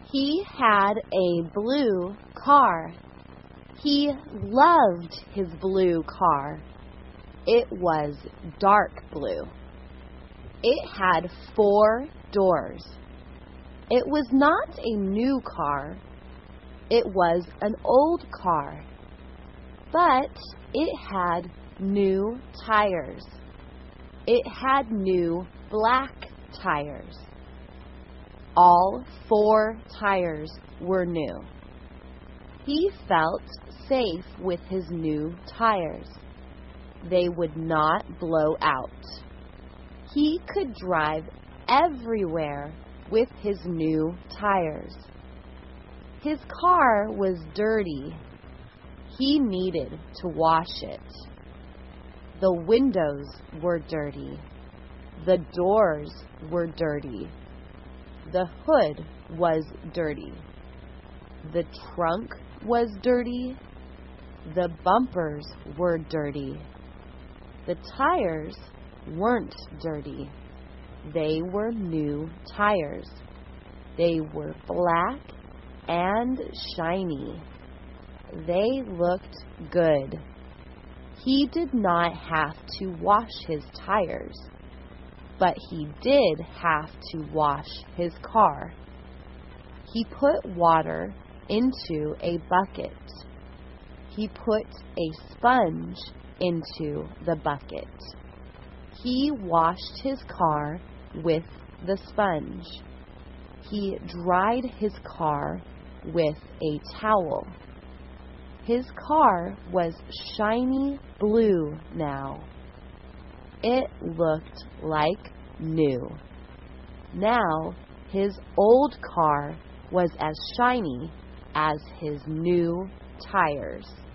He had a blue car. He loved his blue car. It was dark blue. It had 4 doors. It was not a new car. It was an old car. But it had new tires. It had new black tires. All 4 tires were new. He felt safe with his new tires. They would not blow out. He could drive everywhere with his new tires. His car was dirty. He needed to wash it. The windows were dirty. The doors were dirty. The hood was dirty. The trunk was dirty. The bumpers were dirty. The tires weren't dirty. They were new tires. They were black and shiny. They looked good. He did not have to wash his tires, but he did have to wash his car. He put water into a bucket. He put a sponge into the bucket. He washed his car with the sponge. He dried his car with a towel. His car was shiny blue now. It looked like new. Now his old car was as shiny as his new tires.